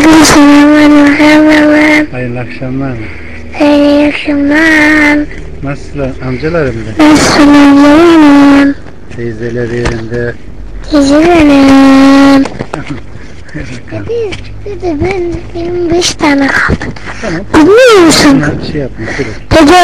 Aleykümselam. Hayırlı akşamlar. Hayırlı akşamlar. Nasılsın amcalarım da? Nasılsın? Teyzeler yerinde. Teyzelerim. Benim 5 tane kaldı. Tamam. Biliyor musun? Bunlar şey yapma. Dur. Dede.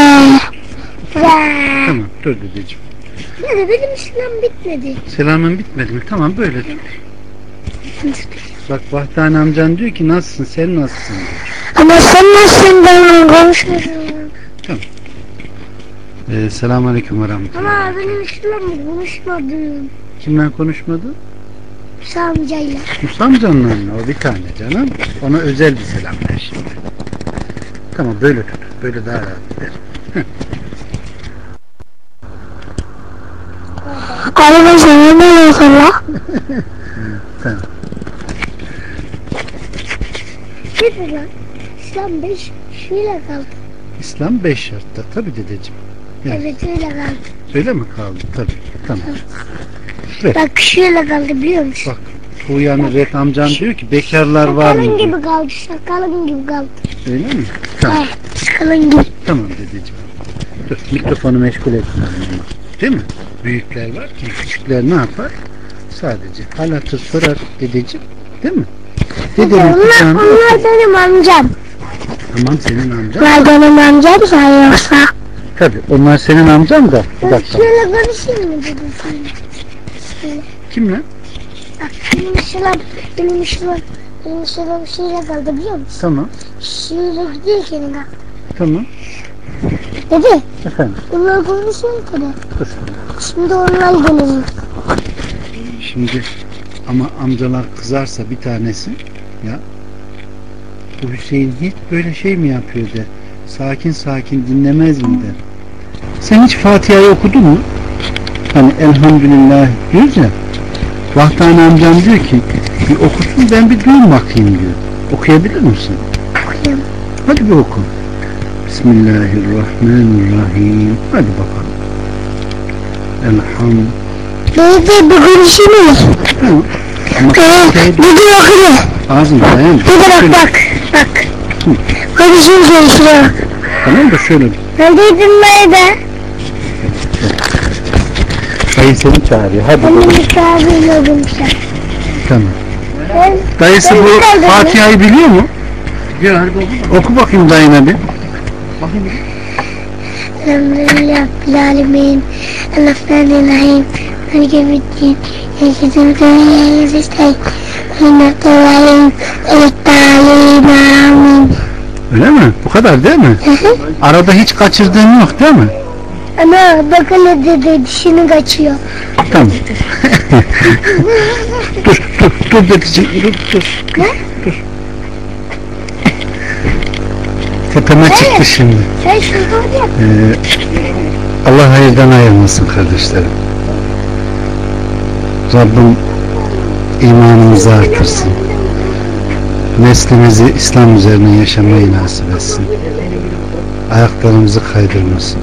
Tamam dur dedeciğim. Dede benim selam bitmedi. Selamın bitmedi mi? Tamam böyle dur. Bak Bahtane amcan diyor ki nasılsın, sen nasılsın diyor. Ama sen nasılsın, ben konuşmuyorum. Tamam. Selamünaleyküm ve rahmetullah. Ama benim selamla konuşmadım. Kimle konuşmadı? Musa amcayla. Musa amcanla mı? O bir tane canım. Ona özel bir selam ver şimdi. Tamam böyle tut. Böyle daha rahat eder. Galiba senin de yok. Tamam. Nedir lan? İslam 5 şöyle kaldı. İslam 5 şartta. Tabii dedeciğim. Yani. Evet öyle kaldı. Öyle mi kaldı? Tabii. Tamam. Evet. Bak şöyle kaldı biliyor musun? Bak Tuğyan'ı Ret amcan diyor ki bekarlar var mı? Sakalın diyor. gibi kaldı, sakalın gibi kaldı. Öyle mi? Tamam. Evet, sakalın gibi. Tamam dedeciğim. Dur mikrofonu meşgul etmem. Değil mi? Büyükler var ki küçükler ne yapar? Sadece hal hatır sorar dedeciğim. Değil mi? Dedenin kucağında Onlar benim amcam. Tamam senin amcan. Onlar benim amcam sayıyorsa. Tabii onlar senin amcan da. Bir Ben dakika. şöyle konuşayım mı dedim sana? Şöyle. Kimle? Bak benim selam şeyle kaldı biliyor musun? Tamam. Şöyle gidiyor kendine. Tamam. Dede, Efendim. onlar konuşuyor tabi. Dur. Şimdi onlar dönüyor. Şimdi ama amcalar kızarsa bir tanesi ya bu Hüseyin hiç böyle şey mi yapıyor der. Sakin sakin dinlemez mi der. Sen hiç Fatiha'yı okudun mu? Hani elhamdülillah diyoruz ya. Vahtane amcam diyor ki bir okusun ben bir duyun bakayım diyor. Okuyabilir misin? Okuyayım. Hadi bir oku. Bismillahirrahmanirrahim. Hadi bakalım. Elhamdülillah. Dede bir konuşayım mı? Tamam. Ama Dede okuyor. ağzını dayan. Dede bak. Konuşayım şöyle. Tamam da şöyle. Neredeydin nerede? Dayı seni çağırıyor. Hadi Benim bakalım. bir sahibiyle olmuşlar. Tamam. Dayısı bu Fatiha'yı biliyor mu? Biliyor. Hadi oku bakayım dayına bir. Bakayım. Elhamdülillah Rabbil Alemin. Elhamdülillahim. Maliki yevmiddin. İyyâke nestaîn. İhdinas-sirâtal müstakîm. Öyle mi? Bu kadar değil mi? Arada hiç kaçırdığın yok değil mi? Ama bakın ne dedi, dişini kaçıyor. Tamam. dur dedeciğim. Dur. Ne? Dur. Tepeme çıktı şimdi. Sen şurada yap. Allah hayırdan ayırmasın kardeşlerim. Rabbim imanımızı artırsın. Neslimizi İslam üzerine yaşamayı nasip etsin. Ayaklarımızı kaydırmasın.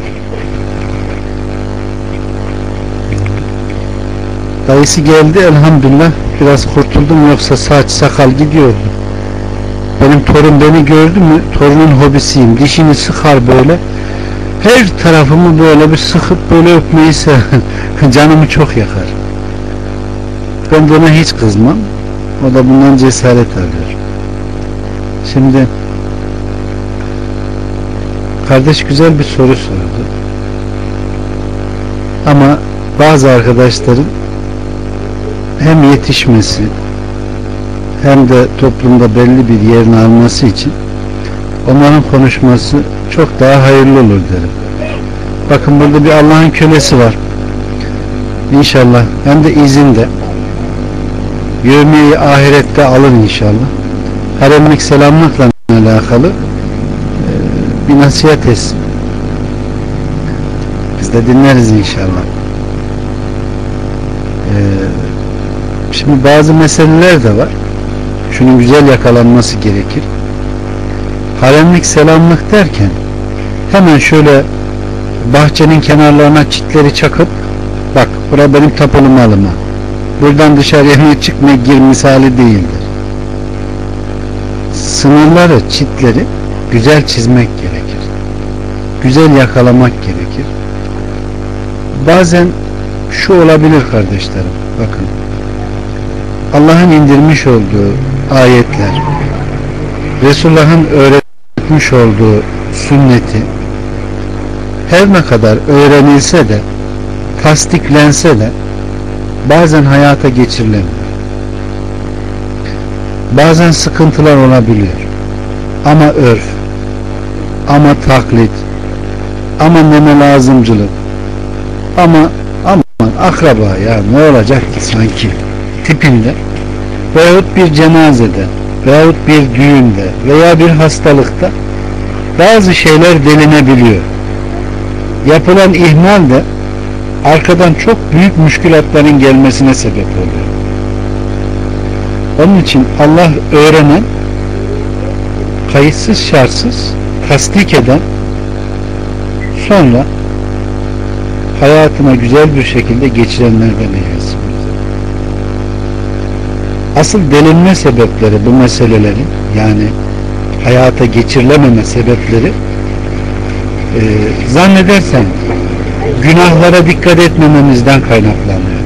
Dayısı geldi elhamdülillah. Biraz kurtuldum yoksa saç sakal gidiyordu. Benim torun beni gördü mü torunun hobisiyim. Dişini sıkar böyle. Her tarafımı böyle bir sıkıp böyle öpmeyi sever. Canımı çok yakar. Ben de ona hiç kızmam. O da bundan cesaret alıyor. Şimdi kardeş güzel bir soru sordu. Ama bazı arkadaşların hem yetişmesi hem de toplumda belli bir yerini alması için onların konuşması çok daha hayırlı olur derim. Bakın burada bir Allah'ın kölesi var. İnşallah hem de izinde yevmiye ahirette alır inşallah. Haremlik selamlıkla alakalı bir nasihat etsin. Biz de dinleriz inşallah. Şimdi bazı meseleler de var. Şunun güzel yakalanması gerekir. Haremlik selamlık derken hemen şöyle bahçenin kenarlarına çitleri çakıp bak bura benim tapulu malıma. Buradan dışarıya çıkma gir misali değildir. sınırları, çitleri güzel çizmek gerekir. Güzel yakalamak gerekir. Bazen şu olabilir kardeşlerim, bakın, Allah'ın indirmiş olduğu ayetler, Resulullah'ın öğretmiş olduğu sünneti her ne kadar öğrenilse de, tasdiklense de bazen hayata geçirilemiyor. Bazen sıkıntılar olabiliyor. Ama örf, ama taklit, ama meme lazımcılık, ama aman akraba ya ne olacak ki sanki tipinde veyahut bir cenazede veyahut bir düğünde veya bir hastalıkta bazı şeyler delinebiliyor. Yapılan ihmal de arkadan çok büyük müşkülatların gelmesine sebep oluyor. Onun için Allah öğrenen, kayıtsız şartsız tasdik eden, sonra hayatına güzel bir şekilde geçirenlerden eylesin. Asıl delinme sebepleri bu meselelerin, yani hayata geçirilememe sebepleri, zannedersem günahlara dikkat etmememizden kaynaklanıyor.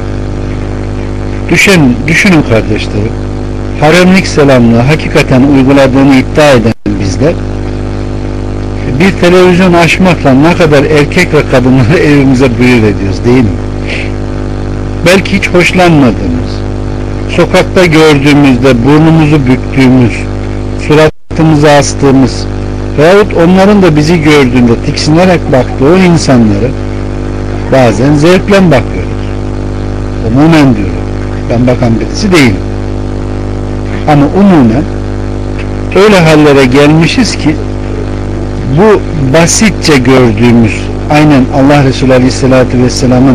Düşünün kardeşlerim, haremlik selamlığı hakikaten uyguladığını iddia eden bizler bir televizyon açmakla ne kadar erkek ve kadınları evimize buyur ediyoruz, değil mi? Belki hiç hoşlanmadığımız, sokakta gördüğümüzde burnumuzu büktüğümüz, suratımızı astığımız veyahut onların da bizi gördüğünde tiksinerek baktığı o insanları bazen zevkle bakıyoruz. Umumen diyorum. Ben bakan birisi değilim. Ama umumen öyle hallere gelmişiz ki bu basitçe gördüğümüz, aynen Allah Resulü Aleyhisselatü Vesselam'ın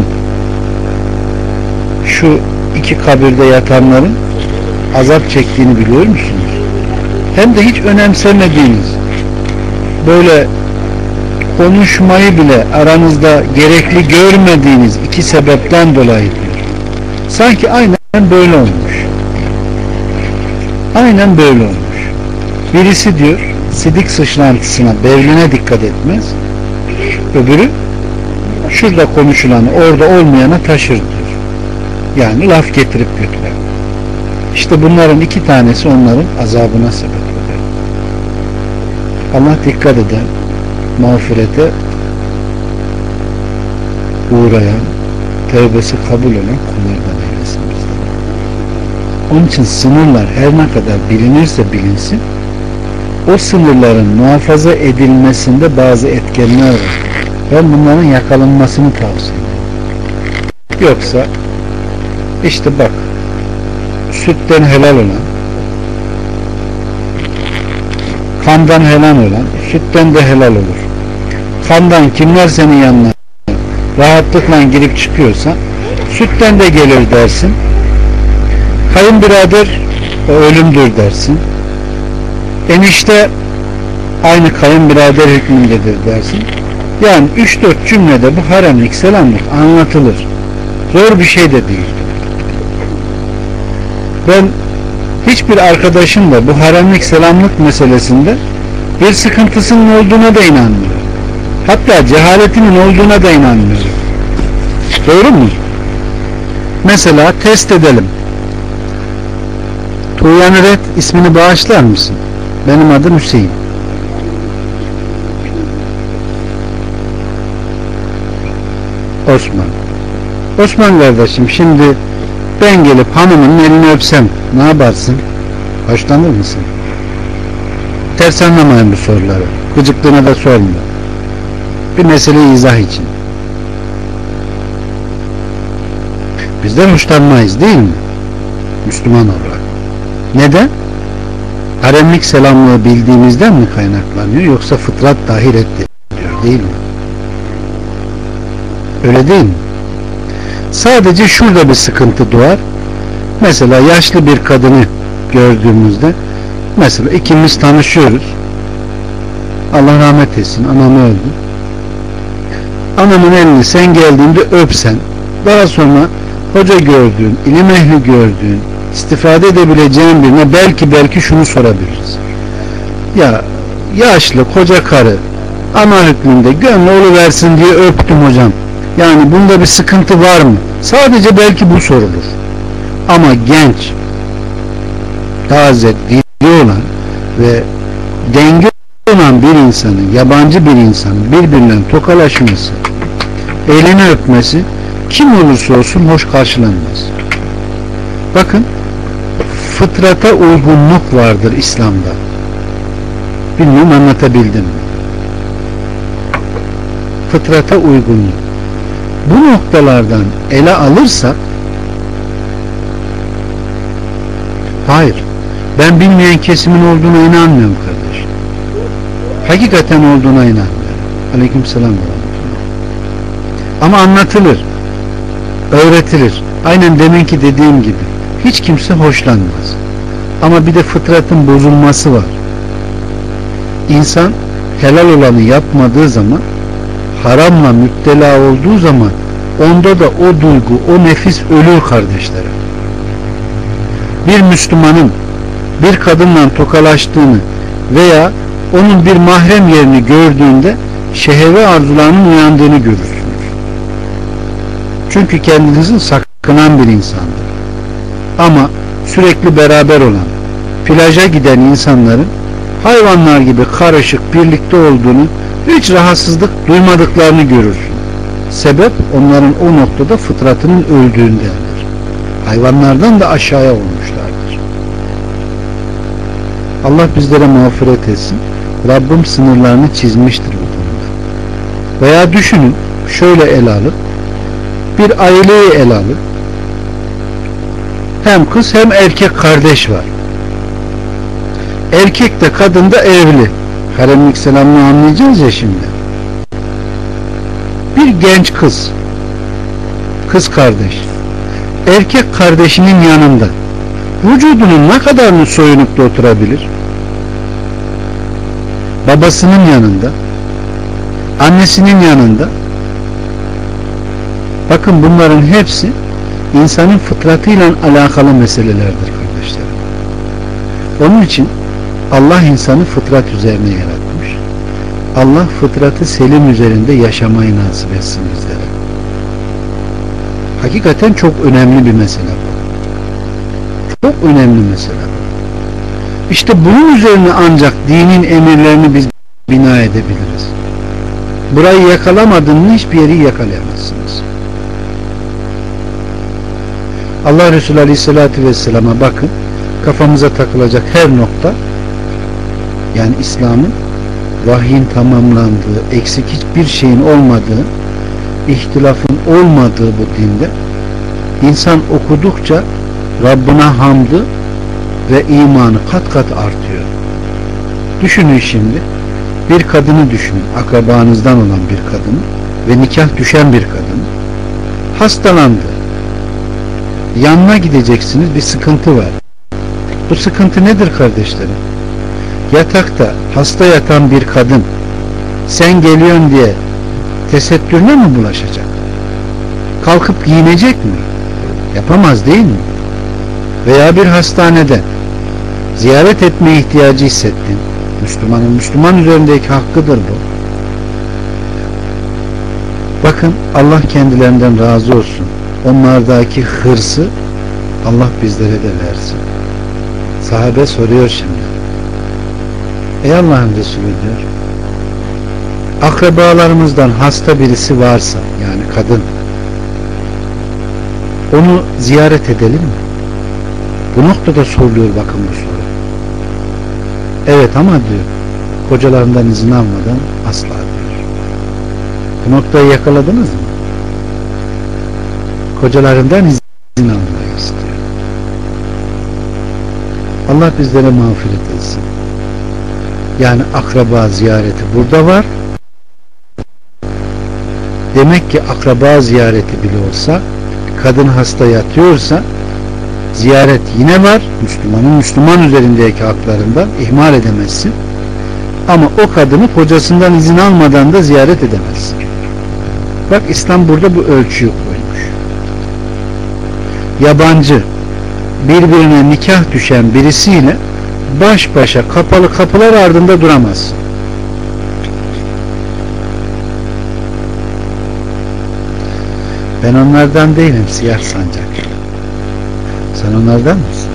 şu iki kabirde yatanların azap çektiğini biliyor musunuz? Hem de hiç önemsemediğiniz, böyle konuşmayı bile aranızda gerekli görmediğiniz iki sebepten dolayı diyor. Sanki aynen böyle olmuş. Aynen böyle olmuş. Birisi diyor sidik sıçrantısına, bevline dikkat etmez. Öbürü şurada konuşulanı orada olmayana taşır diyor. Yani laf getirip götürer. İşte bunların iki tanesi onların azabına sebep eder. Allah dikkat eden, mağfirete uğrayan, tevbesi kabul olan kullardan eylesin bizleri. Onun için sınırlar her ne kadar bilinirse bilinsin, o sınırların muhafaza edilmesinde bazı etkenler var. Ben bunların yakalanmasını tavsiye ederim. Yoksa işte bak, sütten helal olan, kandan helal olan, sütten de helal olur. Kandan kimler senin yanına rahatlıkla girip çıkıyorsa sütten de gelir dersin. Kayınbirader o ölümdür dersin. Enişte aynı kayınbirader hükmündedir dersin. Yani 3-4 cümlede bu haremlik, selamlık anlatılır. Zor bir şey de değil. Ben hiçbir arkadaşım da bu haremlik, selamlık meselesinde bir sıkıntısının olduğuna da inanmıyorum. Hatta cehaletinin olduğuna da inanmıyorum. Doğru mu? Mesela test edelim. Tuğyan Red ismini bağışlar mısın? Benim adım Hüseyin. Osman. Osman kardeşim, şimdi ben gelip hanımın elini öpsem ne yaparsın? Hoşlanır mısın? Ters anlamayın bu soruları. Gıcıklığına da sormuyor. Bir mesele izah için. Bizden hoşlanmayız değil mi? Müslüman olarak. Neden? Haremlik selamlığı bildiğimizden mi kaynaklanıyor, yoksa fıtrat dahi reddediyor değil mi? Öyle değil mi? Sadece şurada bir sıkıntı doğar. Mesela yaşlı bir kadını gördüğümüzde, mesela ikimiz tanışıyoruz. Allah rahmet etsin, anam öldü. Anamın elini sen geldiğinde öpsen, daha sonra hoca gördüğün, ilim ehli gördüğün, istifade edebileceğin birine belki şunu sorabiliriz. Ya yaşlı koca karı ana hükmünde gönlü oluversin diye öptüm hocam. Yani bunda bir sıkıntı var mı? Sadece belki bu sorulur. Ama genç, taze, diri olan ve denge olan bir insanın, yabancı bir insanın birbirinden tokalaşması, elini öpmesi kim olursa olsun hoş karşılanmaz. Bakın, fıtrata uygunluk vardır İslam'da. Bilmiyorum anlatabildim mi? Fıtrata uygunluk. Bu noktalardan ele alırsak, hayır, ben bilmeyen kesimin olduğuna inanmıyorum kardeş. Hakikaten olduğuna inanmıyorum. Aleykümselam. Ama anlatılır, öğretilir. Aynen deminki dediğim gibi. Hiç kimse hoşlanmaz. Ama bir de fıtratın bozulması var. İnsan helal olanı yapmadığı zaman, haramla müptela olduğu zaman onda da o duygu, o nefis ölür kardeşlerim. Bir Müslümanın bir kadınla tokalaştığını veya onun bir mahrem yerini gördüğünde şehve arzularının uyandığını görürsünüz. Çünkü kendinizin sakınan bir insandır. Ama sürekli beraber olan, plaja giden insanların hayvanlar gibi karışık birlikte olduğunu, hiç rahatsızlık duymadıklarını görürsün. Sebep onların o noktada fıtratının öldüğündendir. Hayvanlardan da aşağıya olmuşlardır. Allah bizlere mağfiret etsin. Rabbim sınırlarını çizmiştir bu konuda. Veya düşünün, şöyle ele alın. Bir aileyi ele alın. Hem kız hem erkek kardeş var. Erkek de kadın da evli. Haremlik selamını anlayacağız ya şimdi. Bir genç kız, kız kardeş, erkek kardeşinin yanında vücudunun ne kadarını soyunup da oturabilir? Babasının yanında, annesinin yanında. Bakın bunların hepsi insanın fıtratıyla alakalı meselelerdir kardeşlerim. Onun için Allah insanı fıtrat üzerine yaratmış. Allah fıtratı selim üzerinde yaşamayı nasip etsin bizlere. Hakikaten çok önemli bir mesele bu. Çok önemli mesele bu. İşte bunun üzerine ancak dinin emirlerini biz bina edebiliriz. Burayı yakalamadığında hiçbir yeri yakalayamazsınız. Allah Resulü Aleyhisselatü Vesselam'a bakın, kafamıza takılacak her nokta, yani İslam'ın vahyin tamamlandığı, eksik hiçbir şeyin olmadığı, ihtilafın olmadığı bu dinde insan okudukça Rabbine hamdı ve imanı kat kat artıyor. Düşünün şimdi, bir kadını düşünün, akrabanızdan olan bir kadını ve nikah düşen bir kadın hastalandı. Yanına gideceksiniz, bir sıkıntı var. Bu sıkıntı nedir kardeşlerim? Yatakta hasta yatan bir kadın sen geliyorsun diye tesettürüne mi bulaşacak? Kalkıp giyinecek mi? Yapamaz değil mi? Veya bir hastanede ziyaret etme ihtiyacı hissettin. Müslümanın Müslüman üzerindeki hakkıdır bu. Bakın Allah kendilerinden razı olsun. Onlardaki hırsı Allah bizlere de versin. Sahabe soruyor şimdi. Ey Allah'ın Resulü diyor, akrabalarımızdan hasta birisi varsa, yani kadın, onu ziyaret edelim mi? Bu noktada soruluyor bakın bu soru. Evet ama diyor, kocalarından izin almadan asla diyor. Bu noktayı yakaladınız mı? Kocalarından izin almayı istiyor. Allah bizlere mağfiret etsin. Yani akraba ziyareti burada var. Demek ki akraba ziyareti bile olsa, kadın hasta yatıyorsa ziyaret yine var. Müslümanın Müslüman üzerindeki haklarından ihmal edemezsin. Ama o kadını kocasından izin almadan da ziyaret edemezsin. Bak İslam burada bu ölçüyü koymuş. Yabancı birbirine nikah düşen birisiyle baş başa kapalı kapılar ardında duramazsın. Ben onlardan değilim siyah sancak. Sen onlardan mısın?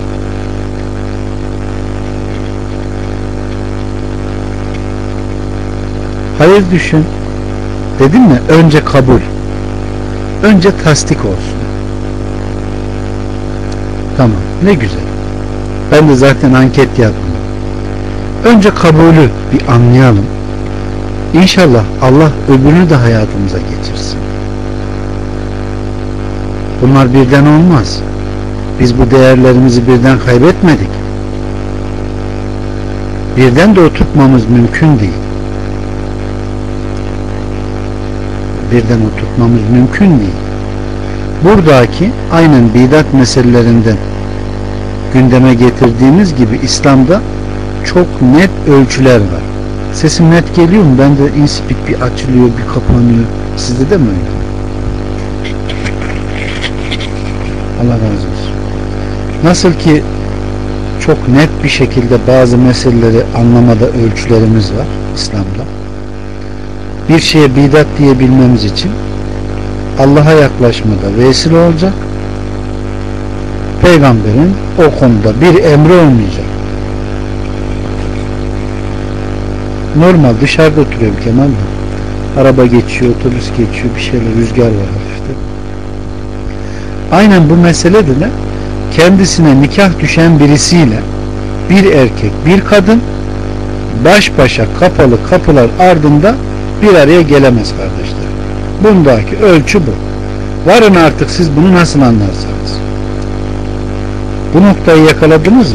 Hayır düşün. Dedim mi? Önce kabul. Önce tasdik olsun. Tamam. Ne güzel. Ben de zaten anket yaptım. Önce kabulü bir anlayalım. İnşallah Allah öbürünü de hayatımıza geçirsin. Bunlar birden olmaz. Biz bu değerlerimizi birden kaybetmedik. Birden de oturtmamız mümkün değil. Birden oturtmamız mümkün değil. Buradaki aynen bidat meselelerinden gündeme getirdiğimiz gibi İslam'da çok net ölçüler var. Sesim net geliyor mu? Ben de inspik bir açılıyor, bir kapanıyor. Sizde de mi öyle? Allah razı olsun. Nasıl ki çok net bir şekilde bazı meseleleri anlamada ölçülerimiz var İslam'da. Bir şeye bidat diyebilmemiz için Allah'a yaklaşmada vesile olacak. Peygamberin o konuda bir emri olmayacak. Normal dışarıda oturuyorum Kemal'le. Araba geçiyor, otobüs geçiyor, bir şeyler, rüzgar var hafifte. Aynen bu mesele de ne? Kendisine nikah düşen birisiyle bir erkek, bir kadın baş başa kapalı kapılar ardında bir araya gelemez kardeşler. Bundaki ölçü bu. Varın artık siz bunu nasıl anlarsanız. Bu noktayı yakaladınız mı?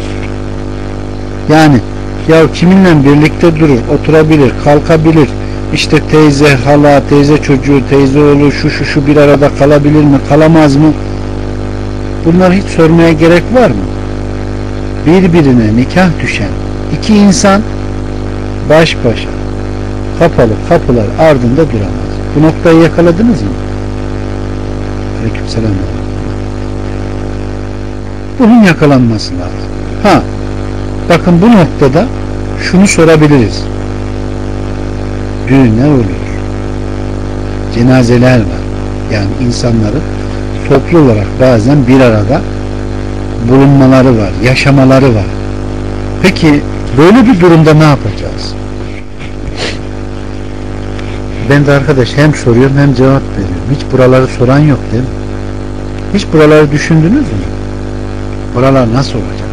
Yani ya kiminle birlikte durur, oturabilir, kalkabilir, işte teyze, hala, teyze çocuğu, teyze oğlu, şu bir arada kalabilir mi, kalamaz mı? Bunları hiç sormaya gerek var mı? Birbirine nikah düşen iki insan baş başa kapalı kapılar ardında duramaz. Bu noktayı yakaladınız mı? Aleykümselam. Bunun yakalanması lazım. Ha, bakın bu noktada şunu sorabiliriz. Düğünler oluyor. Cenazeler var. Yani insanların toplu olarak bazen bir arada bulunmaları var, yaşamaları var. Peki böyle bir durumda ne yapacağız? Ben de arkadaş hem soruyorum hem cevap veriyorum. Hiç buraları soran yok değil mi? Hiç buraları düşündünüz mü? Buralar nasıl olacak?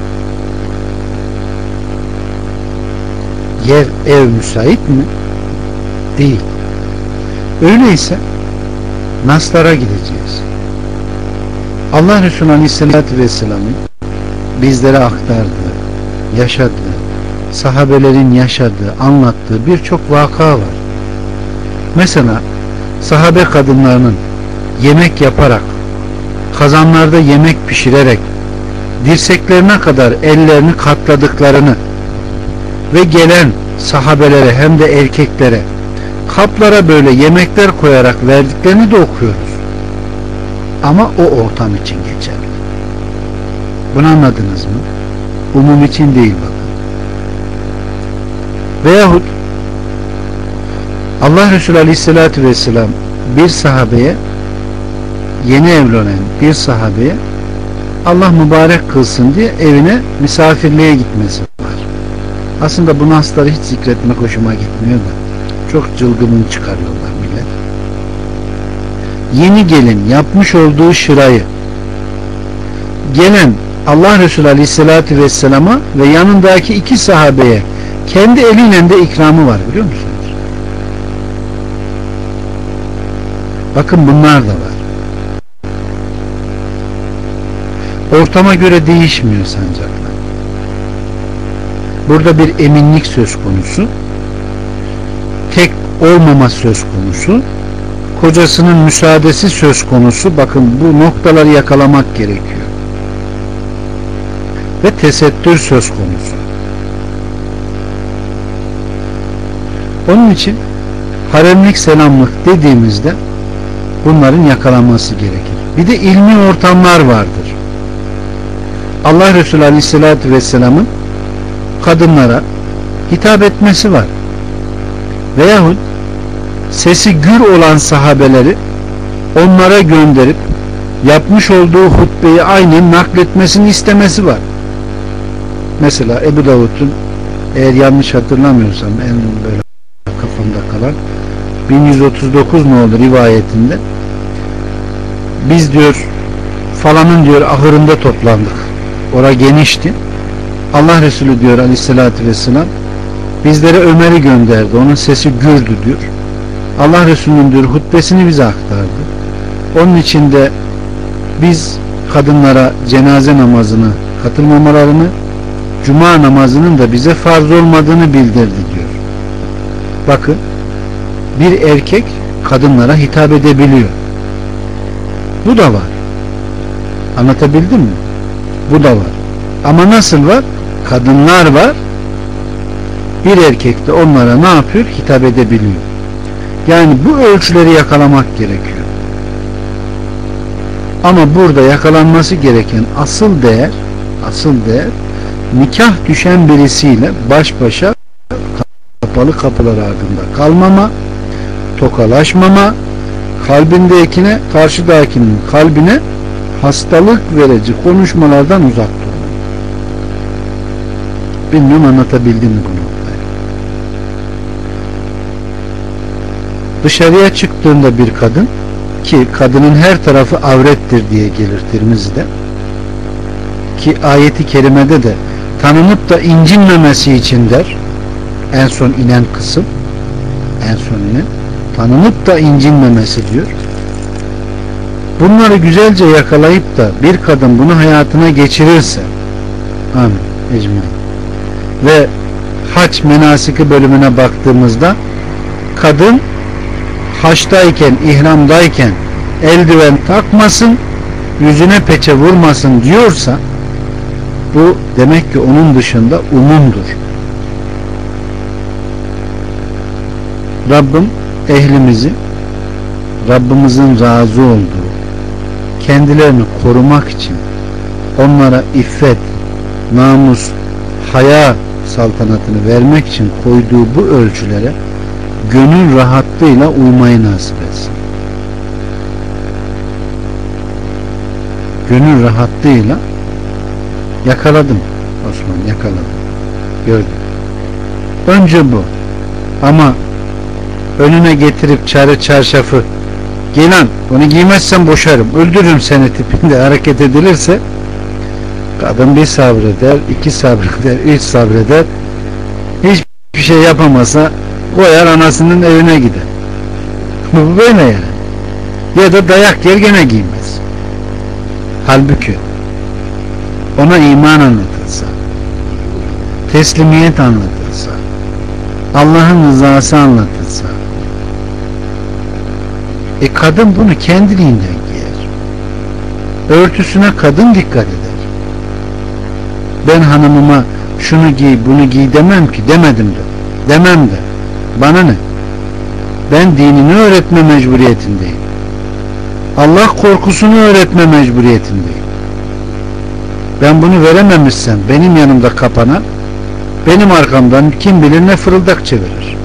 Yer, ev müsait mi? Değil. Öyleyse naslara gideceğiz. Allah Resulü Aleyhisselatü Vesselam'ın bizlere aktardığı, yaşadığı, sahabelerin yaşadığı, anlattığı birçok vaka var. Mesela sahabe kadınlarının yemek yaparak, kazanlarda yemek pişirerek, dirseklerine kadar ellerini katladıklarını ve gelen sahabelere hem de erkeklere kaplara böyle yemekler koyarak verdiklerini de okuyoruz. Ama o ortam için geçerli. Bunu anladınız mı? Umum için değil bakın. Veyahut Allah Resulü Aleyhisselatü Vesselam bir sahabeye, yeni evlenen bir sahabeye Allah mübarek kılsın diye evine misafirliğe gitmesi var. Aslında bu nasları hiç zikretmek hoşuma gitmiyor da çok cılgımını çıkarıyorlar millet. Yeni gelin yapmış olduğu şırayı gelen Allah Resulü Aleyhisselatü Vesselam'a ve yanındaki iki sahabeye kendi eliyle de ikramı var, biliyor musunuz? Bakın bunlar da var. Ortama göre değişmiyor sancaklar. Burada bir eminlik söz konusu, tek olmama söz konusu, kocasının müsaadesi söz konusu. Bakın bu noktaları yakalamak gerekiyor. Ve tesettür söz konusu. Onun için haremlik selamlık dediğimizde bunların yakalanması gerekir. Bir de ilmi ortamlar vardır. Allah Resulü Aleyhisselatü Vesselam'ın kadınlara hitap etmesi var. Veyahut sesi gür olan sahabeleri onlara gönderip yapmış olduğu hutbeyi aynen nakletmesini istemesi var. Mesela Ebu Davud'un, eğer yanlış hatırlamıyorsam, en böyle kafamda kalan 1139 nolu rivayetinde, biz diyor falanın diyor ahırında toplandık. Ora genişti. Allah Resulü diyor aleyhissalatü vesselam bizlere Ömer'i gönderdi. Onun sesi gürdü diyor. Allah Resulü'nün diyor hutbesini bize aktardı. Onun için de biz kadınlara cenaze namazına katılmamalarını, cuma namazının da bize farz olmadığını bildirdi diyor. Bakın, bir erkek kadınlara hitap edebiliyor. Bu da var. Anlatabildim mi? Bu da var. Ama nasıl var? Kadınlar var. Bir erkek de onlara ne yapıyor? Hitap edebiliyor. Yani bu ölçüleri yakalamak gerekiyor. Ama burada yakalanması gereken asıl değer nikah düşen birisiyle baş başa kapalı kapılar ardında kalmama, tokalaşmama, kalbindekine, karşıdakinin kalbine hastalık verici konuşmalardan uzak durma. Bilmiyorum anlatabildim mi bunu? Dışarıya çıktığında bir kadın, ki kadının her tarafı avrettir diye gelir Tirmizi'de, ki ayeti kerimede de tanınıp da incinmemesi için der, en son inen kısım, en son inen tanınıp da incinmemesi diyor. Bunları güzelce yakalayıp da bir kadın bunu hayatına geçirirse, amin ecmaîn, ve hac menasiki bölümüne baktığımızda kadın haçtayken, ihramdayken eldiven takmasın, yüzüne peçe vurmasın diyorsa, bu demek ki onun dışında umumdur. Rabbim ehlimizi Rabbimizin razı olduğu, kendilerini korumak için onlara iffet, namus, haya saltanatını vermek için koyduğu bu ölçülere gönül rahatlığıyla uymayı nasip etsin. Gönül rahatlığıyla yakaladım Osman, yakaladım, gördüm. Önce bu. Ama önüne getirip çarşafı, giyen, onu giymezsen boşarım, öldürürüm seni tipinde hareket edilirse, kadın bir sabreder, iki sabreder, üç sabreder, hiçbir şey yapamasa koyar anasının evine gider. Bu böyle yani. Ya da dayak yer gene giymez. Halbuki ona iman anlatılsa, teslimiyet anlatılsa, Allah'ın rızası anlatılsa, kadın bunu kendiliğinden giyer. Örtüsüne kadın dikkat eder. Ben hanımıma şunu giy, bunu giy demem ki, demedim de. Demem de. Bana ne? Ben dinini öğretme mecburiyetindeyim. Allah korkusunu öğretme mecburiyetindeyim. Ben bunu verememişsem benim yanımda kapanan, benim arkamdan kim bilir ne fırıldak çevirir.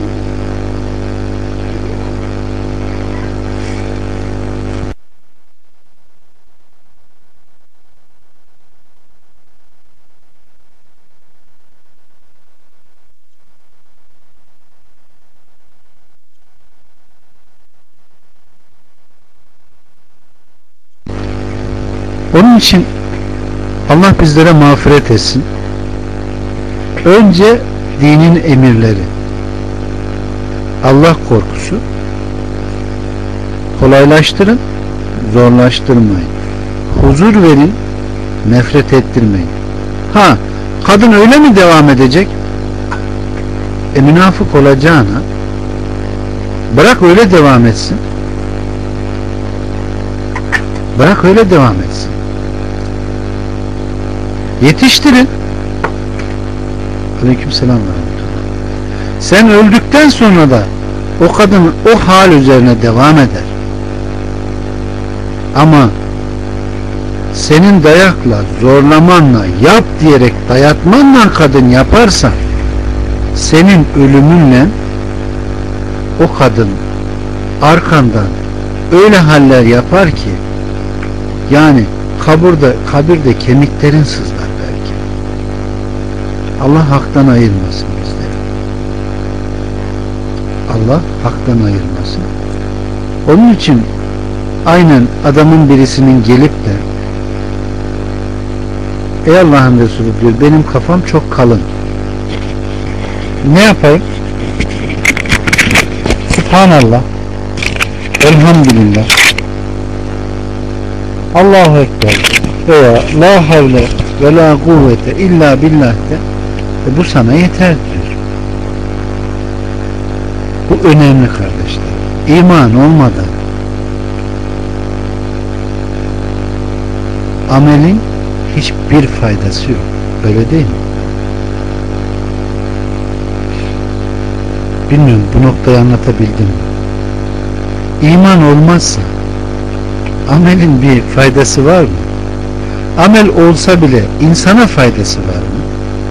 Onun için Allah bizlere mağfiret etsin. Önce dinin emirleri, Allah korkusu, kolaylaştırın, zorlaştırmayın. Huzur verin, nefret ettirmeyin. Ha, kadın öyle mi devam edecek? Münafık olacağına bırak öyle devam etsin. Bırak öyle devam etsin. Yetiştirin. Aleykümselam. Sen öldükten sonra da o kadın o hal üzerine devam eder. Ama senin dayakla, zorlamanla, yap diyerek dayatmanla kadın yaparsa, senin ölümünle o kadın arkandan öyle haller yapar ki, yani kabirde kemiklerin sızlar belki. Allah haktan ayırmasın bizleri. Allah haktan ayırmasın. Onun için aynen adamın birisinin gelip de, ey Allah'ın Resulü diyor, benim kafam çok kalın, ne yapayım? Subhanallah, elhamdülillah, Allahu Ekber veya la havle ve la kuvvete illa billah de, bu sana yeter diyor. Bu önemli kardeşler. İman olmadan amelin hiçbir faydası yok. Öyle değil mi? Bilmiyorum bu noktayı anlatabildim mi? İman olmazsa amelin bir faydası var mı? Amel olsa bile insana faydası var mı?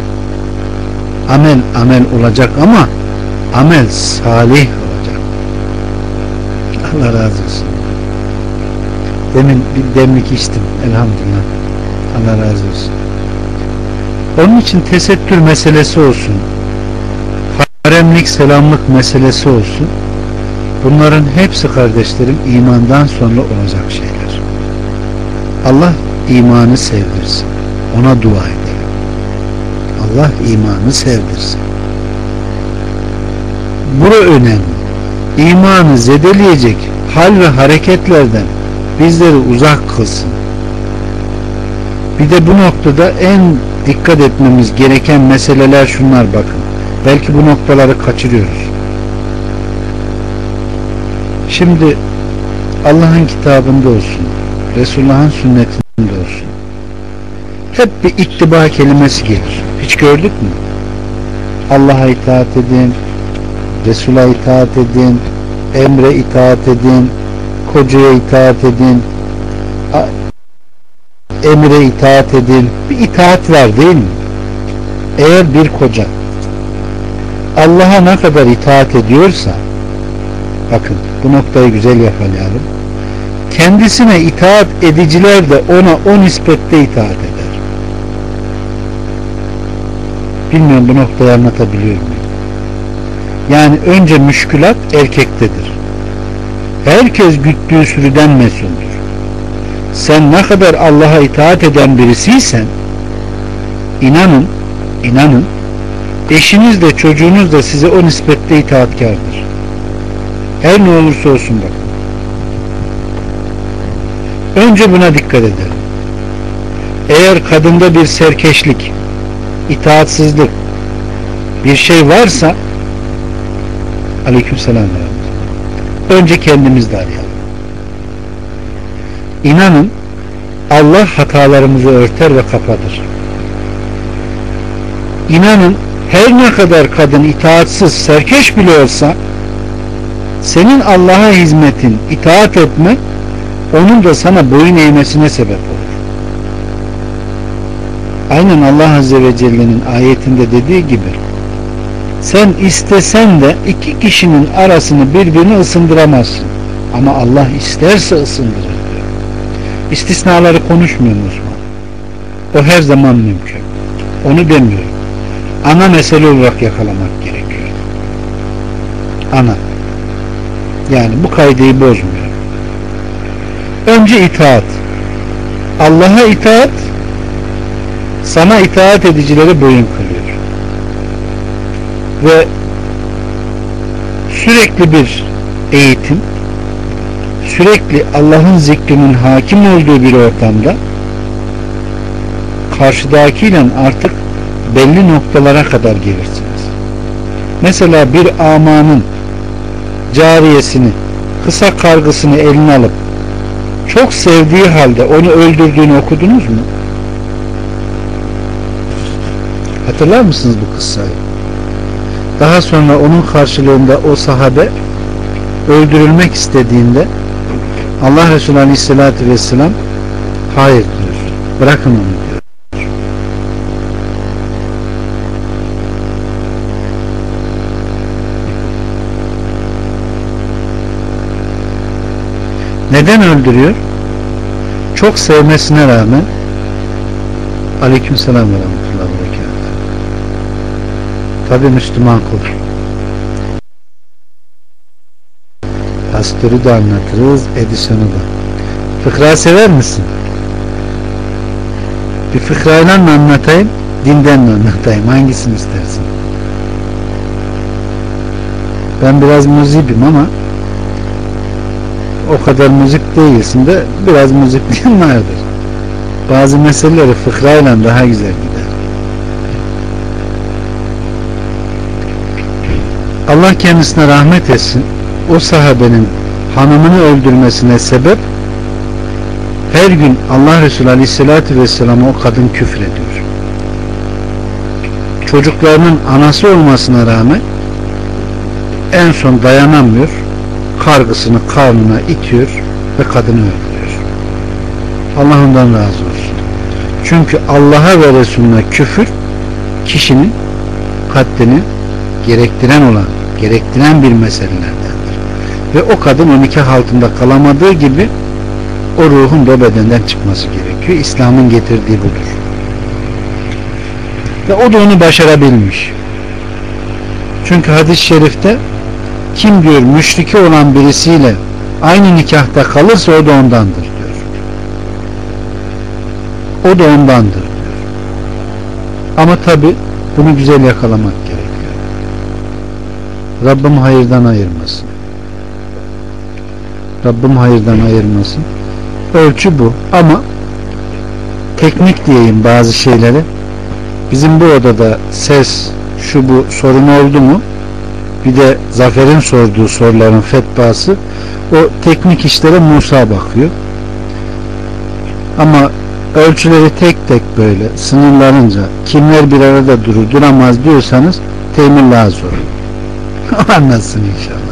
Amel olacak ama amel salih olacak. Allah razı olsun. Demin bir demlik içtim elhamdülillah. Allah razı olsun. Onun için tesettür meselesi olsun, haremlik, selamlık meselesi olsun, bunların hepsi kardeşlerim imandan sonra olacak şeyler. Allah imanı sevdirsin. Ona dua edelim. Allah imanı sevdirsin. Bu önemli. İmanı zedeleyecek hal ve hareketlerden bizleri uzak kılsın. Bir de bu noktada en dikkat etmemiz gereken meseleler şunlar, bakın. Belki bu noktaları kaçırıyoruz. Şimdi Allah'ın kitabında olsun, Resulullah'ın sünnetinde olsun, hep bir ittiba kelimesi gelir. Hiç gördük mü? Allah'a itaat edin, Resul'a itaat edin, emre itaat edin, kocaya itaat edin, emre itaat edin. Bir itaat var değil mi? Eğer bir koca Allah'a ne kadar itaat ediyorsa, bakın bu noktayı güzel yakalayalım, kendisine itaat ediciler de ona o nispette itaat eder. Bilmiyorum bu noktayı anlatabiliyor muyum? Yani önce müşkülat erkektedir. Herkes güttüğü sürüden mesuldür. Sen ne kadar Allah'a itaat eden birisiysen, inanın eşiniz de çocuğunuz da size o nispette itaatkardır. Her ne olursa olsun bakın. Önce buna dikkat edelim. Eğer kadında bir serkeşlik, itaatsizlik bir şey varsa, aleykümselam, önce kendimizde arayalım. İnanın Allah hatalarımızı örter ve kapatır. İnanın her ne kadar kadın itaatsiz, serkeş bile olsa, senin Allah'a hizmetin, itaat etme, onun da sana boyun eğmesine sebep olur. Aynen Allah Azze ve Celle'nin ayetinde dediği gibi, sen istesen de iki kişinin arasını birbirine ısındıramazsın. Ama Allah isterse ısındırır diyor. İstisnaları konuşmuyorum Osman. O her zaman mümkün. Onu demiyorum. Ana mesele olarak yakalamak gerekiyor. Ana. Yani bu kaideyi bozmuyor. Önce itaat. Allah'a itaat, sana itaat edicilere boyun kılıyor. Ve sürekli bir eğitim, sürekli Allah'ın zikrinin hakim olduğu bir ortamda karşıdakiyle artık belli noktalara kadar gelirsiniz. Mesela bir amanın cariyesini, kısa kargısını eline alıp çok sevdiği halde onu öldürdüğünü okudunuz mu? Hatırlar mısınız bu kıssayı? Daha sonra onun karşılığında o sahabe öldürülmek istediğinde Allah Resulü Aleyhisselatü Vesselam hayır diyor. Bırakın onu diyor. Neden öldürüyor? Çok sevmesine rağmen. Aleykümselam ve rahmetullahi ve berekatuhu. Tabi Müslüman kul. Pastörü de anlatırız, Edison'u da. Fıkra sever misin? Bir fıkrayla mı anlatayım, dinden mi anlatayım? Hangisini istersin? Ben biraz müzibim ama o kadar müzik değilsin de biraz müzikliğin vardır. Bazı meseleleri fıkrayla daha güzel gider. Allah kendisine rahmet etsin. O sahabenin hanımını öldürmesine sebep, her gün Allah Resulü Aleyhisselatü Vesselam'a o kadın küfrediyor. Çocuklarının anası olmasına rağmen en son dayanamıyor, kargısını karnına itiyor ve kadını öldürüyor. Allah ondan razı olsun. Çünkü Allah'a ve Resulüne küfür kişinin katlini gerektiren bir meselelerdendir. Ve o kadın o nikah altında kalamadığı gibi o ruhun da bedenden çıkması gerekiyor. İslam'ın getirdiği budur. Ve o da onu başarabilmiş. Çünkü hadis-i şerifte kim diyor müşriki olan birisiyle aynı nikahta kalırsa o da ondandır diyor. O da ondandır diyor. Ama tabi bunu güzel yakalamak gerekiyor. Rabbim hayırdan ayırmasın. Rabbim hayırdan ayırmasın. Ölçü bu. Ama teknik diyeyim bazı şeyleri. Bizim bu odada ses, şu bu sorun oldu mu? Bir de Zafer'in sorduğu soruların fetvası, o teknik işlere Musa bakıyor. Ama ölçüleri tek tek böyle sınırlarınca kimler bir arada durur duramaz diyorsanız Teymur'la zor. Anlatsın inşallah.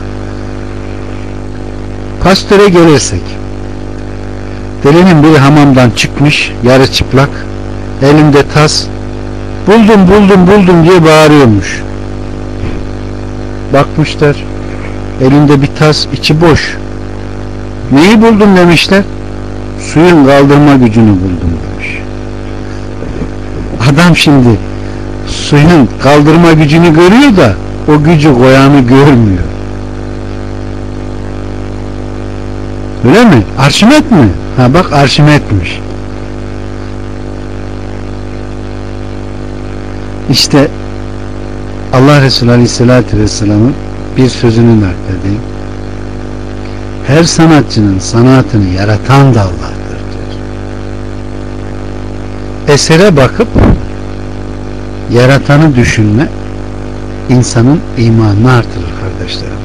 Pastöre gelirsek, delinin biri hamamdan çıkmış yarı çıplak, elinde tas, buldum diye bağırıyormuş. Bakmışlar, elinde bir tas, içi boş. Neyi buldun demişler? Suyun kaldırma gücünü buldum demiş. Adam şimdi suyun kaldırma gücünü görüyor da o gücü koyanı görmüyor. Öyle mi? Arşimet mi? Ha bak, Arşimet'miş. İşte Allah Resulü Aleyhisselatü Vesselam'ın bir sözünü nakledeyim. Her sanatçının sanatını yaratan da Allah'tır diyor. Esere bakıp yaratanı düşünme insanın imanını artırır kardeşlerim.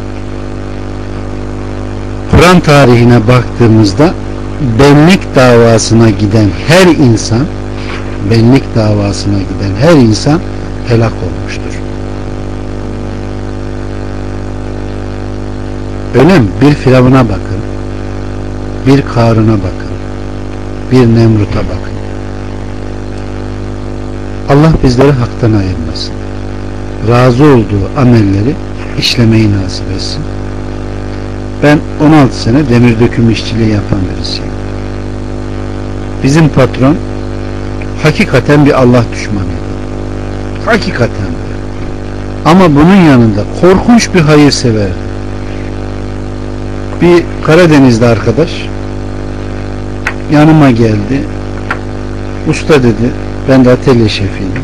Kur'an tarihine baktığımızda benlik davasına giden her insan helak olmuştur. Öyle mi? Bir Firavun'a bakın, bir Karun'a bakın, bir Nemrut'a bakın. Allah bizleri haktan ayırmasın. Razı olduğu amelleri işlemeyi nasip etsin. Ben 16 sene demir döküm işçiliği yapan birisiyim. Bizim patron hakikaten bir Allah düşmanıydı. Hakikaten. Ama bunun yanında korkunç bir hayırseverdi. Bir Karadenizli arkadaş yanıma geldi. Usta dedi, ben de atölye şefiyim.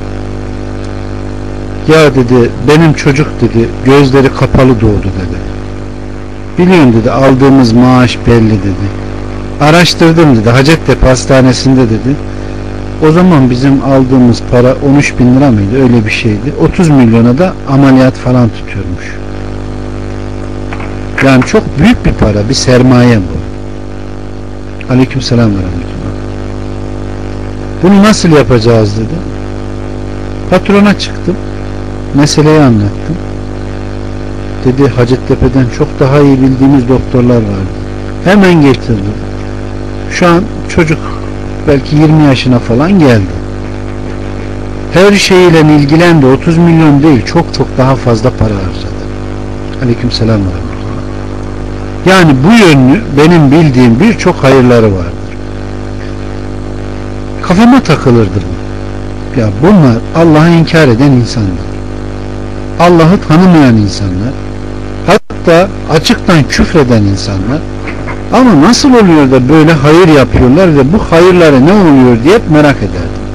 Ya dedi, benim çocuk dedi gözleri kapalı doğdu dedi. Biliyorum dedi, aldığımız maaş belli dedi. Araştırdım dedi, Hacettepe Hastanesi'nde dedi. O zaman bizim aldığımız para 13.000 lira mıydı, öyle bir şeydi. 30 milyona da ameliyat falan tutuyormuş. Yani çok büyük bir para, bir sermaye bu. Aleykümselam ve rahmetullah. Bunu nasıl yapacağız dedi. Patrona çıktım, meseleyi anlattım. Dedi, Hacettepe'den çok daha iyi bildiğimiz doktorlar vardı. Hemen getirdim. Şu an çocuk belki 20 yaşına falan geldi. Her şeyiyle ilgilendi. 30 milyon değil, çok çok daha fazla para harcadı. Aleykümselam ve rahmetullah. Yani bu yönlü benim bildiğim birçok hayırları vardır. Kafama takılırdı bu. Ya bunlar Allah'ı inkar eden insanlar. Allah'ı tanımayan insanlar. Hatta açıktan küfreden insanlar. Ama nasıl oluyor da böyle hayır yapıyorlar ve bu hayırlara ne oluyor diye hep merak ederdim.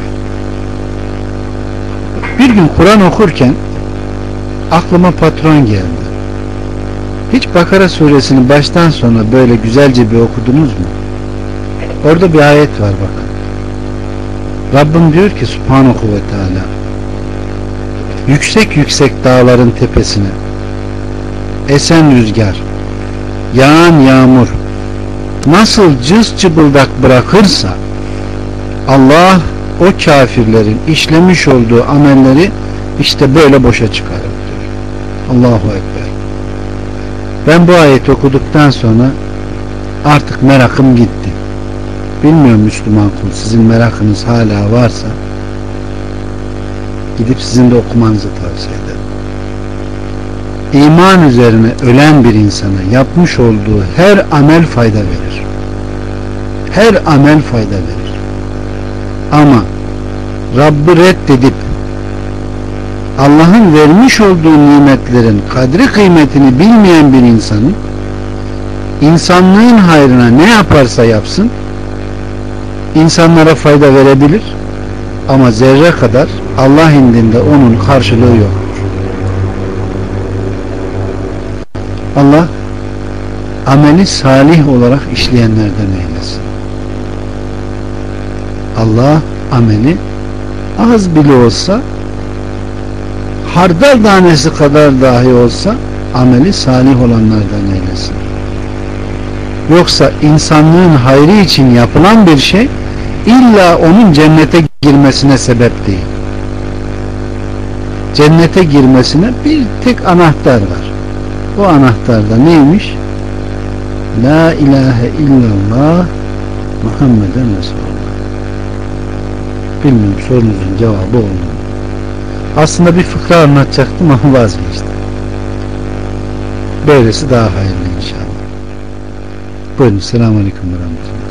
Bir gün Kur'an okurken aklıma patron geldi. Hiç Bakara suresini baştan sona böyle güzelce bir okudunuz mu? Orada bir ayet var bakın. Rabbim diyor ki Subhanahu ve Teala, yüksek yüksek dağların tepesine esen rüzgar, yağan yağmur nasıl cız çıbıldak bırakırsa Allah o kafirlerin işlemiş olduğu amelleri işte böyle boşa çıkarır diyor. Allahu Ekber. Ben bu ayeti okuduktan sonra artık merakım gitti. Bilmiyorum Müslüman kul, sizin merakınız hala varsa gidip sizin de okumanızı tavsiye ederim. İman üzerine ölen bir insana yapmış olduğu her amel fayda verir. Her amel fayda verir. Ama Rabb'i reddedip Allah'ın vermiş olduğu nimetlerin kadri kıymetini bilmeyen bir insanın insanlığın hayrına ne yaparsa yapsın insanlara fayda verebilir ama zerre kadar Allah indinde onun karşılığı yoktur. Allah ameli salih olarak işleyenlerden eylesin. Allah ameli az bile olsa, hardal tanesi kadar dahi olsa ameli salih olanlardan eylesin. Yoksa insanlığın hayrı için yapılan bir şey illa onun cennete girmesine sebep değil. Cennete girmesine bir tek anahtar var. O anahtar da neymiş? La ilahe illallah Muhammeden Resulullah. Bilmiyorum sorunuzun cevabı oldu. Aslında bir fıkra anlatacaktım ama vazgeçtim. Böylesi daha hayırlı inşallah. Buyurun. Selamun Aleyküm ve Rahmetullah.